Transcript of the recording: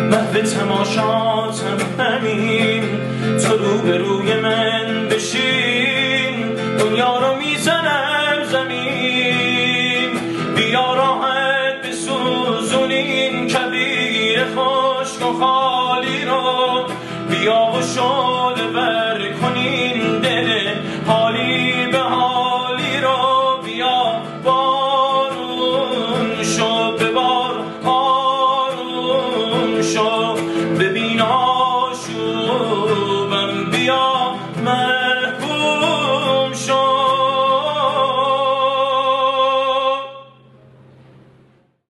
محو تماشاتم همین، تو روبروی من بشین، دنیا رو میزنم زمین. بیا راحت بسوزونین کبیر خشک و خالی رو، بیا و شعله ور کنین